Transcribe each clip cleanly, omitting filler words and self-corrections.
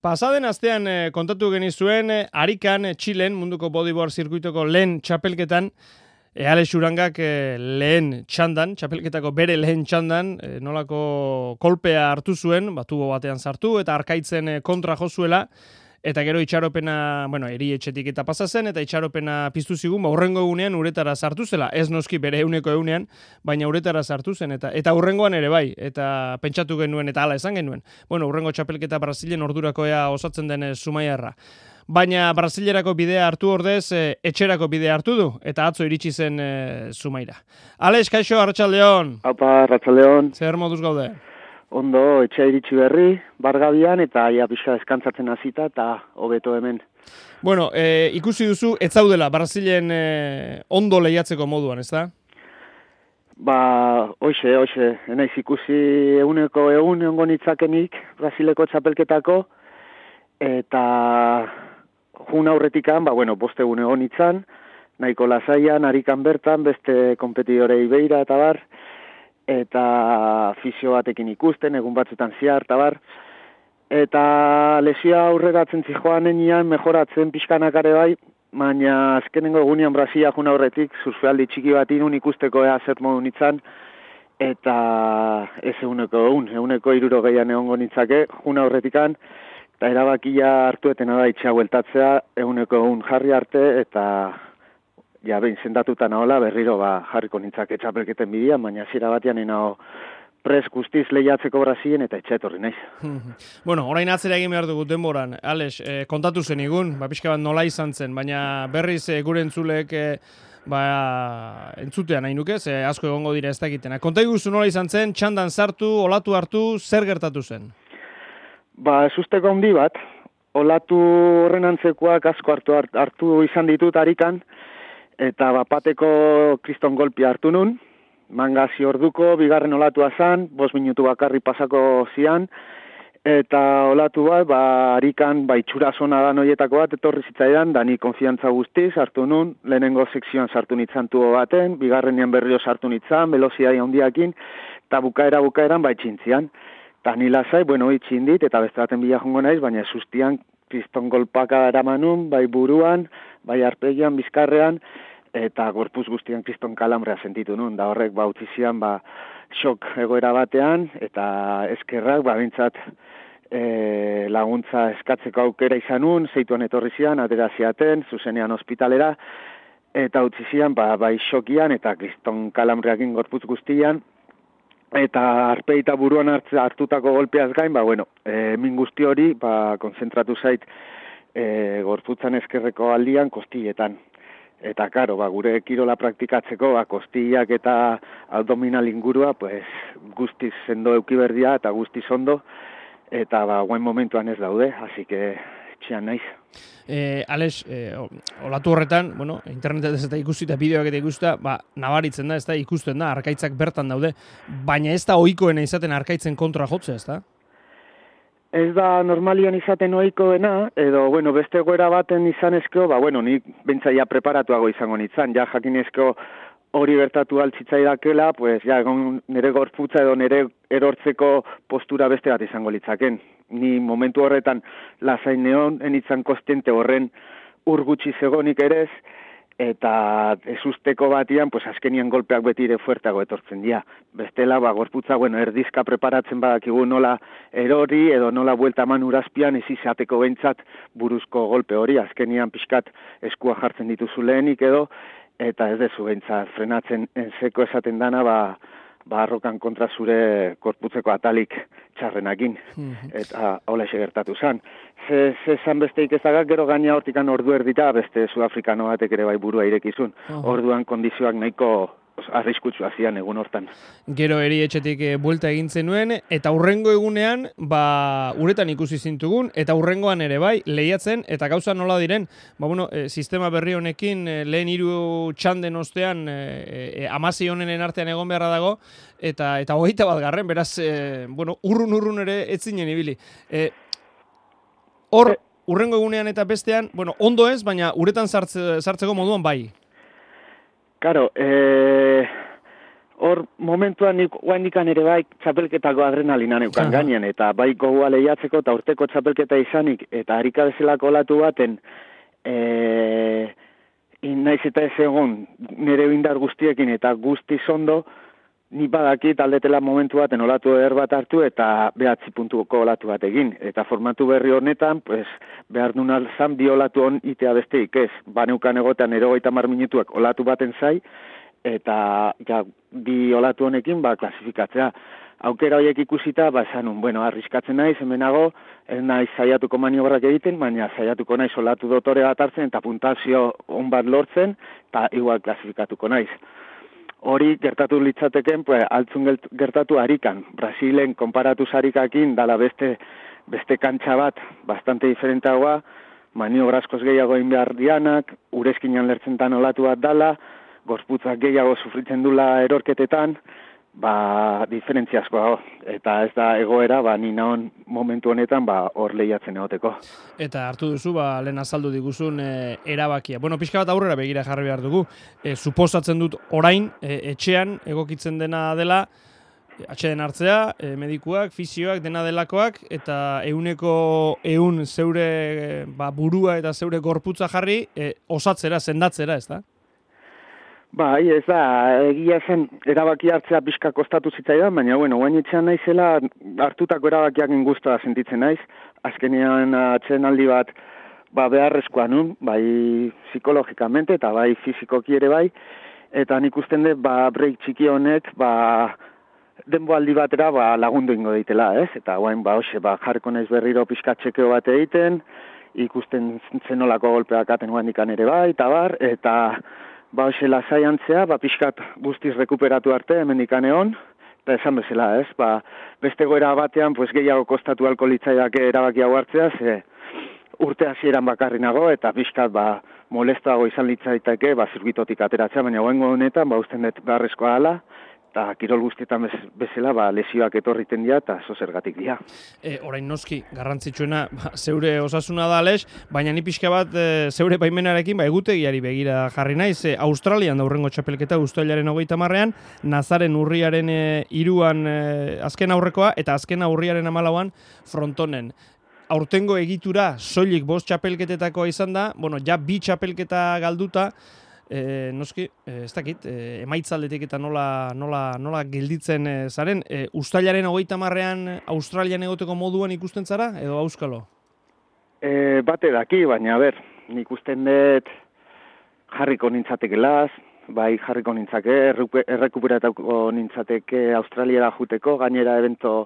Pasaden astean kontatu genizuen Arikan, Txilen, munduko bodyboard zirkuitoko lehen txapelketan, Alex Urangak lehen txandan, txapelketako bere lehen txandan, nolako kolpea hartu zuen, tubo batean sartu, eta arkaitzen kontra jozuela, eta gero itxaropena, erietxetik eta pasa zen, eta itxaropena piztu zigun, hurrengo egunean uretara sartu zela, ez noski bere euneko eunean, baina uretara sartu zen, eta hurrengoan ere bai, eta pentsatu genuen, eta hala esan genuen. Hurrengo txapelketa Brasilen ordurako ea osatzen den Zumaiarra. Baina Brasilerako bidea hartu ordez, etxerako bidea hartu du, eta atzo iritsi zen Zumaira. Alex, kaixo, Arratsaldeon. Apa, Arratsaldeon. Zer moduz gaude? Ondo, etxea iritsi berri, bargabian, eta ia pixka eskantzatzen hasita eta hobeto hemen. Ikusi duzu, ez zaudela, Brasilen ondo lehiatzeko moduan, ez da? Hoxe, enaiz ikusi eguneko egongo nitzakenik Brasileko txapelketako, eta jun aurretikan, bost egun egon nitzan, nahiko lasaian, Arikan bertan, beste kompetidorei beira eta bar, eta fisio batekin ikusten, egun batzutan ziar, eta bar. Eta lesioa aurreratzen zijoan enian, mejoratzen pixkanakare bai, baina azkenengo egunean Brasilia jun aurretik, surfealdi txiki bat inun ikusteko ea zer modu nitzan, eta ez eguneko 60 egongo nitzake, jun aurretikan, eta erabakia hartuetena da itxea bueltatzea, eguneko 100 jarri arte, eta behin zendatuta nahola, berriro jarriko nintzake txapelketen bidean, baina zira batean naho pres guztiz lehiatzeko Brasilen eta etxe etorri naiz. Orain atzera egin behar dugu denboran. Alex, kontatu zen igun, pixka bat nola izan zen, baina berriz gure entzulek entzutean nahi nuke, asko egongo dira ez dakitena. Konta iguzu nola izan zen, txandan sartu, olatu hartu, zer gertatu zen? Ezusteko handi bat, olatu horren antzekoak asko hartu izan ditut Arikan, eta bateko kriston golpia hartu nun, mangazi orduko, bigarren olatua zan, 5 minutu bakarri pasako zian, eta olatu bat, Arikan itxura zona da noietako bat, etorri zitzaidan, da ni konfiantza guztiz hartu nun, lehenengo sekzioan sartu nitzan tubo baten, bigarrenean berrio sartu nitzan, velozia handiakin, eta bukaeran itxintzian. Eta ni lasai, itxin dit, eta beste baten bila jongo naiz, baina sustian kriston golpaka eramanun, bai buruan, bai arpegian, bizkarrean, eta gorpuz guztian kriston kalambrea sentitu nun, da horrek utzi zian xok egoera batean, eta eskerrak bintzat laguntza eskatzeko aukera izan nun, zeituan etorri zian, atera ziaten, zuzenean ospitalera, eta utzi zian xokian, eta kriston kalambreakin gorpuz guztian, eta arpei eta buruan hartutako golpeaz gain, min guzti hori, konzentratu zait gorputzan eskerreko aldian kostilletan. Eta, gure kirola praktikatzeko, kostillak eta abdominal ingurua, guztiz sendo eukiberdia eta guztiz ondo, eta guen momentuan ez daude, hasi que txian naiz. Alex, olatu horretan, internetet ez eta ikusita, bideoak eta ikusta, nabaritzen da, ez da, ikusten da, arkaitzak bertan daude, baina ez da ohikoena izaten arkaitzen kontra jotzea, ez da? Ez da normalian izaten ohikoena, edo, beste goera baten izanezko, nik bentsaia preparatuago izango nitzan, jakinezko hori gertatu altzitzaidakela, nire gorputza edo nire erortzeko postura beste bat izango litzaken. Ni momentu horretan lasain neon, enitzan kostiente horren urgutsi zegonik ere ez, eta ezusteko batian, azkenian golpeak beti ere fuerteago etortzen dira. Bestela, gorputza, erdizka preparatzen badakigu nola erori, edo nola buelta eman urazpian, ez izateko behintzat buruzko golpe hori, azkenian pixkat eskua jartzen dituzu lehenik edo, eta ez dezu behintzat frenatzen enzeko esaten dana, arrokan kontra zure korputzeko atalik txarrenakin, eta hola gertatu zan. Ze zan besteik ezagak, gero gaina hortikan ordu erdita, beste sudafrikano batek ere burua irekizun. Orduan kondizioak nahiko arriskutsua zian egun hortan. Gero erietxetik buelta egin zenuen, eta hurrengo egunean, uretan ikusi zintugun, eta hurrengoan ere bai, lehiatzen, eta gauza nola diren, sistema berri honekin, lehen 3 txanden ostean, 16 honenen artean egon beharra dago, eta 21 garren, beraz, urrun ere etzinen ibili. Hor, hurrengo egunean eta bestean, ondo ez, baina uretan sartzeko moduan bai. Karo, hor momentuan nik guainikan ere bai txapelketako adrenalina neukan gainen, eta bai gogoa lehiatzeko eta urteko txapelketa izanik, eta harika bezalako olatu baten, naiz eta ez egon nire indar guztiekin eta guztiz ondo, ni badakit aldetela momentu baten olatu bat hartu eta 9 puntuko olatu bat egin. Eta formatu berri honetan, pues, behar duen alzan bi olatu hon itea besteik ez. Baneukan egotean 90 minutuak olatu baten zai, eta ja, bi olatu honekin klasifikatzea. Aukera horiek ikusita, esanun, bueno, arriskatzen naiz, hemenago, ez naiz saiatuko maniobrak egiten, baina saiatuko naiz olatu dotore bat hartzen, eta puntazio on bat lortzen, eta igual klasifikatuko naiz. Hori gertatu litzateken, pues, altzun gertatu Arikan. Brasilen konparatuz Arikakin, dala beste kantxa bat, bastante diferenteagoa, maniobra askoz gehiago egin behar dianak, urezkinan lertzentan olatu bat dala, gorputzak gehiago sufritzen dula erorketetan, diferentzia asko, eta ez da egoera, ni naon momentu honetan, hor lehiatzen egoteko. Eta hartu duzu, lehen azaldu diguzun erabakia. Bueno, pixka bat aurrera begira jarri behar dugu. Suposatzen dut orain, etxean egokitzen dena dela, atxeden hartzea, medikuak, fisioak, dena delakoak, eta 100% zeure burua eta zeure gorputza jarri, osatzera, sendatzera, ez da? Bai, ez da, egia zen erabaki hartzea pixka kostatu zitzaidan, baina, guain etxean naizela hartutako erabakiak inguztua sentitzen naiz. Azkenean atsedenaldi bat beharrezkoa nun, bai psikologikamente eta bai fizikoki ere bai, eta nik usten dut break txiki honek denboaldi batera lagundu ingo ditela, ez? Eta guain jarriko naiz berriro pixka txekeo bat egiten, ikusten zenolako golpeak aten guandikan ere bai, eta lasai antzea, pixkat guztiz rekuperatu arte, hemendikan egon, eta esan bezala, ez? Beste goera batean, gehiago kostatu alko litzaidake erabaki hau hartzea, ze urte hasieran bakarri nago, eta pixkat molestoago izan litzaidake, zirkuitotik ateratzea, baina goengo honetan, usten dut beharrezkoa ala, eta kirol guztietan bezala lesioak etorriten dira eta zergatik dira. Orain noski, garrantzitsuena zeure osasuna da Alex, baina ni pixka bat zeure baimenarekin egutegiari begira jarri naiz. Australian da hurrengo txapelketa uztailaren 30ean, Nazaren urriaren 3an azken aurrekoa eta azken urriaren 14an Frontonen. Aurtengo egitura soilik 5 txapelketetako izan da, ja 2 txapelketa galduta, noski, ez dakit, emaitzaldetik eta nola gelditzen zaren. Uztailaren 30ean Australian egoteko moduan ikusten zara, edo auskalo? Bate daki, baina, nik usten dut jarriko nintzatekelaz, jarriko nintzake, errekuperatako nintzateke Australiara juteko, gainera evento,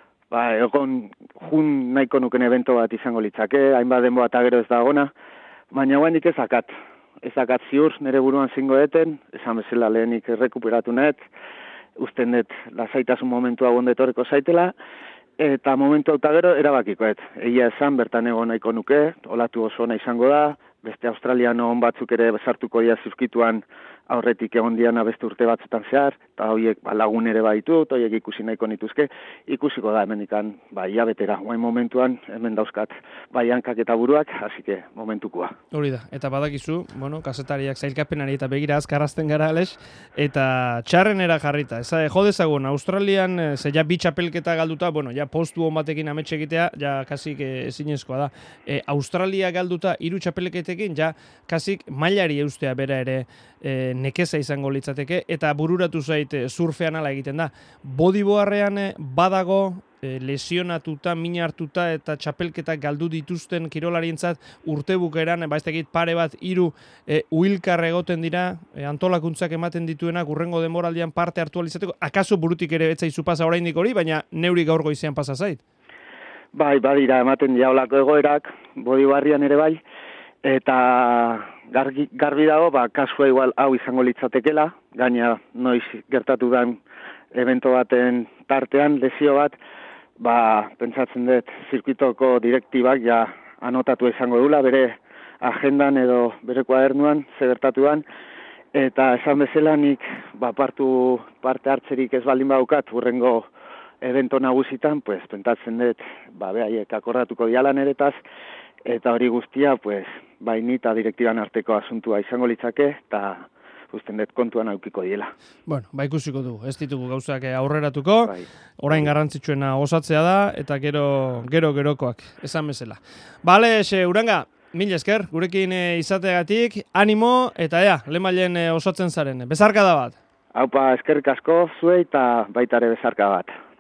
egon jun nahiko nuken evento bat izango litzake, hainbat denboa eta gero ez da gona, baina guainik ezakat ziur, nire buruan zingo eten, esan bezala lehenik errekuperatu net, usten dut lasaitasun momentua gondetoreko zaitela, eta momentu eta gero erabakikoet. Egia esan, bertan egon nahiko nuke, olatu oso ona izango da, beste australiano on batzuk ere sartuko dira zirkuituan aurretik egon diana beste urte batzutan zehar, eta horiek lagun ere baitut, horiek ikusi nahiko nituzke, ikusiko da hemendikan, hilabetera, guain momentuan, hemen dauzkat, hankak eta buruak, hasike momentukoa. Hori da, eta badakizu, kazetariak zailkapenari eta begira azkarrazten gara, Alex, eta txarrenera jarrita, jo dezagun, Australian, ja 2 txapelketa galduta, ja postu hon batekin ametxe egitea, ja kasik ezinezkoa da. Australia galduta 3 txapelketekin, ja kasik mailari eustea bera ere nekeza izango litzateke, eta bururatu zait surfean ala egiten da. Bodyboardean badago lesionatuta, mina hartuta eta txapelketak galdu dituzten kirolarientzat urte bukeran, ez dakit pare bat 3 uilkar egoten dira, antolakuntzak ematen dituenak urrengo denboraldian parte hartu alizateko, akaso burutik ere betzaizu pasa oraindik hori, baina neuri gaur goizean pasa zait? Badira ematen dira olako egoerak, bodyboardean ere bai, eta garbi dago, kasua igual hau izango litzatekela, gaina noiz gertatu den evento baten tartean, lesio bat, pentsatzen dut zirkuitoko direktibak ja anotatu izango dula, bere agendan edo bere kuadernuan, ze gertatuan, eta esan bezala nik parte hartzerik ez baldin baukat, hurrengo evento nagusitan, pentsatzen dut, behaiek akordatuko dialan eretaz, eta hori guztia, ni eta direktiban arteko asuntua izango litzake, eta ikusten dut kontuan aukiko diela. Bueno, ba ikusiko dugu, ez ditugu gauzak aurreratuko, Bai. orain garrantzitsuena osatzea da, eta gerokoak, esan bezala. Bale, Uranga, mil esker, gurekin izateagatik, animo, eta lehenbailen osatzen zaren, bezarka da bat. Haupa, eskerrik asko zuei eta baita ere bezarka bat.